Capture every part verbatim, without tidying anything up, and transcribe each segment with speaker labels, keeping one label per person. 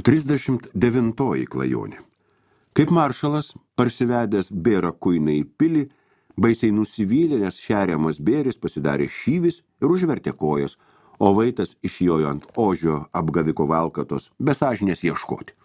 Speaker 1: trisdešimt devintoji klajonė. Kaip maršalas, parsivedęs bėrą kuiną į pilį, baisiai nusivylė, nes šeriamas bėris pasidarė šyvis ir užvertė kojas, o vaitas išjojo ant ožio apgaviko valkatos besažinės ieškoti.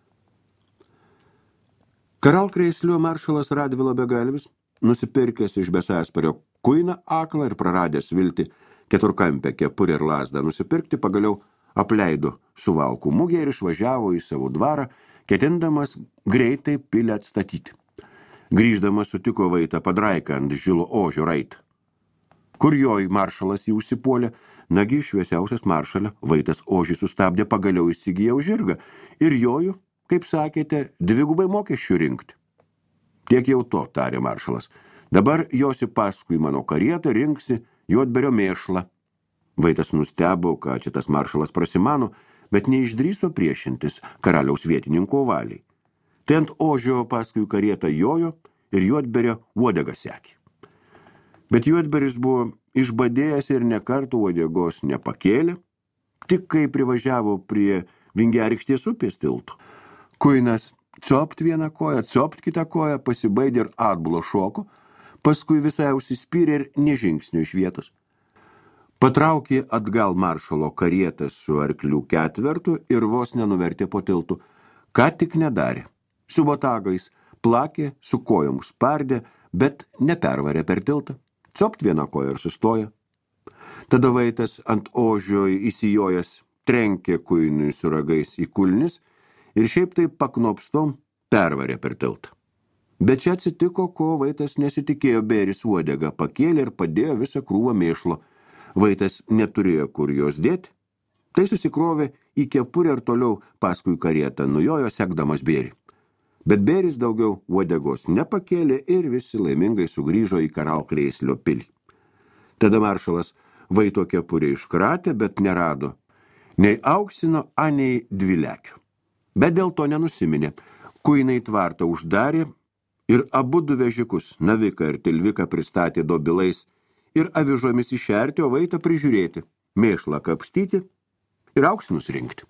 Speaker 1: Karalkrėslio maršalas Radvilo begalvis, nusipirkęs iš besaspario kuiną aklą ir praradęs viltį keturkampę kepurę ir lazdą nusipirkti, pagaliau apleido suvalkų mugę ir išvažiavo į savo dvarą, ketindamas greitai pilį atstatyti. Grįždamas sutiko vaitą padraiką ant žilo ožio raitą. Kur joj maršalas jį užsipuolė, nagi šviesiausias maršalė, vaitas ožį sustabdė, pagaliau įsigijau žirgą ir joju, kaip sakėte, dvigubai mokesčių rinkti. Tiek jau to, tarė maršalas. Dabar josi paskui mano karietą, rinksi juodberio mėšlą. Vaitas nustebo, kad šitas maršalas prasimano, bet neišdrįso priešintis karaliaus vietininko valiai. Tai ant ožio paskui karietą jojo ir juodberio uodegą sekė. Bet juodberis buvo išbadėjęs ir ne kartų uodegos nepakėlė, tik kai privažiavo prie Vingiarykštės upės tilto. Kuinas copt vieną koją, copt kitą koją, pasibaidė ir atbulo šoko, paskui visai užsispyrė ir nežingsnių iš vietos. Patraukė atgal maršalo karietą su arklių ketvertu ir vos nenuvertė po tiltu. Ką tik nedarė. Su botagais plakė, su kojom spardė, bet nepervarė per tiltą. Copt vieną koją ir sustoja. Tada vaitas ant ožio įsijojęs trenkė kuinui su ragais į kulnis ir šiaip taip paknopstom pervarė per tiltą. Bet čia atsitiko, ko vaitas nesitikėjo, bėris uodegą pakėlė ir padėjo visą krūvą mėšlo. Vaitas neturėjo kur jos dėti, tai susikrovė į kepurę ir toliau paskui karietą nujojo sekdamas bėrį. Bet bėris daugiau uodegos nepakėlė ir visi laimingai sugrįžo į Karalkrėslio pilį. Tada maršalas vaito kepurę iškratė, bet nerado nei auksino, anei dvilekių. Bet dėl to nenusiminė. Kuinai tvartą uždarė ir abu du vežikus, naviką ir tilviką, pristatė dobilais ir avižomis išerti, o vaitą prižiūrėti, mėšlą kapstyti ir auksinus rinkti.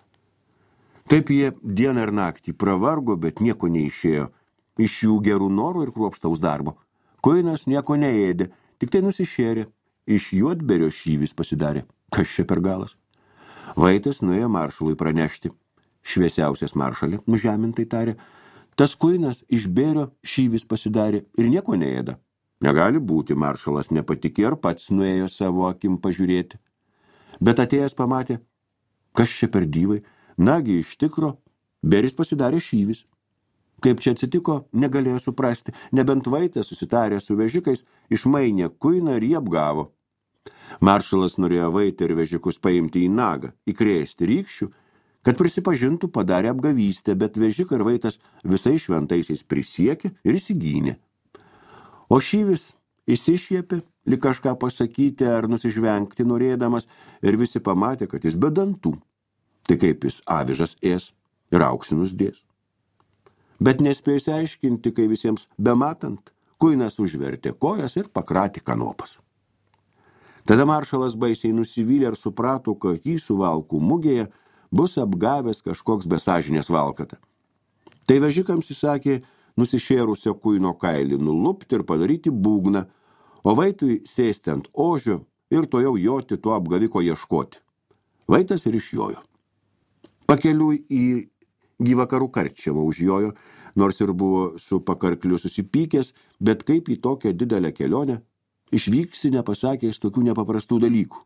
Speaker 1: Taip jie dieną ir naktį pravargo, bet nieko neišėjo iš jų gerų norų ir kruopštaus darbo. Kuinas nieko neėdė, tik tai nusišėrė, iš juodberio šyvis pasidarė. Kas čia per galas? Vaitas nuėjo maršalui pranešti. Šviesiausias maršalė, nužemintai tarė, tas kuinas iš bėrio šyvis pasidarė ir nieko neėda. Negali būti, maršalas nepatikė ir pats nuėjo savo akim pažiūrėti. Bet atėjęs pamatė, kas čia per dyvai, nagi iš tikro, bėris pasidarė šyvis. Kaip čia atsitiko, negalėjo suprasti, nebent vaitas susitarė su vežikais, išmainė kuiną ir jį apgavo. Maršalas norėjo vaitą ir vežikus paimti į nagą, įkrėsti rykščių, kad prisipažintų padarė apgavystę, bet vežikai ir vaitas visai šventaisiais prisiekė ir įsigynė. O šyvis įsišiepė, lyg kažką pasakyti ar nusižvengti norėdamas, ir visi pamatė, kad jis be dantų. Tai kaip jis avižas ės ir auksinus dės. Bet nespėjo išsiaiškinti, kai visiems bematant, kuinas užvertė kojas ir pakratė kanopas. Tada maršalas baisiai nusivylė ir suprato, kad jį suvalkų mugėje bus apgavęs kažkoks besažinės valkata. Tai vežikams įsakė nusišėrusio kuino kailį nulupti ir padaryti būgną, o vaitui sėsti ant ožio ir to jau joti tuo apgaviko ieškoti. Vaitas ir išjojo. Pakeliui į gyvakarų karčiamą užjojo, nors ir buvo su pakarkliu susipykęs, bet kaip į tokią didelę kelionę išvyksi nepasakęs tokių nepaprastų dalykų.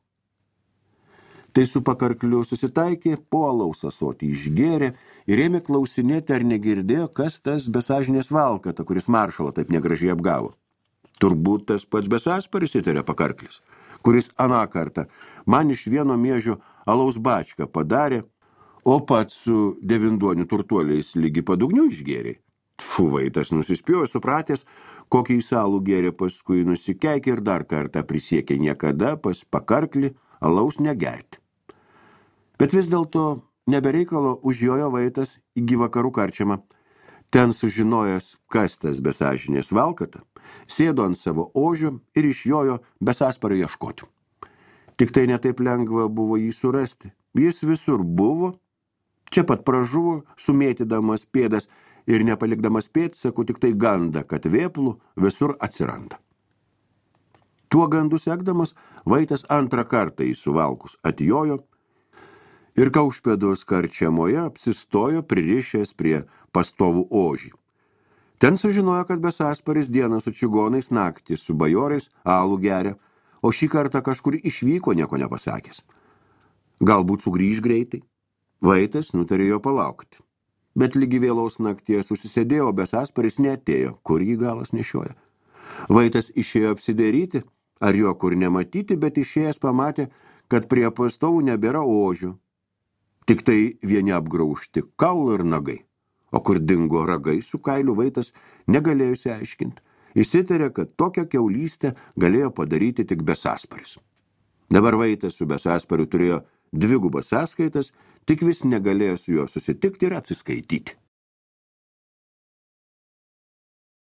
Speaker 1: Tai su pakarkliu susitaikė, po alaus ąsotį išgėrė ir ėmė klausinėti, ar negirdėjo, kas tas besažinės valkata, kuris maršalą taip negražiai apgavo. Turbūt tas pats besasparis, įtarė pakarklis, kuris aną kartą man iš vieno miežio alaus bačką padarė, o pats su devinduonių turtuoliais lygi padugnių išgėrė. Tfu, vaitas nusispjojo, supratęs, kokį įsalų gėrė, paskui nusikeikė ir dar kartą prisiekė niekada pas pakarklį alaus negerti. Bet vis dėlto nebereikalo užjojo vaitas į gyvakarų karčiamą. Ten sužinojęs, kas tas besažinės valkata, sėdo ant savo ožio ir išjojo besaspario ieškoti. Tik tai netaip lengva buvo jį surasti. Jis visur buvo, Čia pat pražuvo, sumėtydamas pėdas ir nepalikdamas pėdsakų, tik tai ganda, kad vėplų visur atsiranda. Tuo gandu sekdamas, Vaitas antrą kartą į Suvalkus atjojo ir Kaušpėdos karčiamoje apsistojo pririšęs prie pastovų ožį. Ten sužinojo, kad Besasparis dieną su čigonais, naktį su bajorais alų geria, o šį kartą kažkur išvyko nieko nepasakęs. Galbūt sugrįž greitai. Vaitas nutarė jo palaukti. Bet lygi vėlaus nakties susisėdėjo, o Besasparis neatėjo, kur jį galas nešioja. Vaitas išėjo apsidairyti, ar jo kur nematyti, bet išėjęs pamatė, kad prie pastovų nebėra ožių. Tik tai vieni apgraužti kaulai ir nagai. O kur dingo ragai su kailiu, Vaitas negalėjusi aiškinti. Įsitarė, kad tokią kiaulystę galėjo padaryti tik Besasparis. Dabar Vaitas su Besaspariu turėjo dvigubas sąskaitas, tik vis negalėjo su juo susitikti ir atsiskaityti.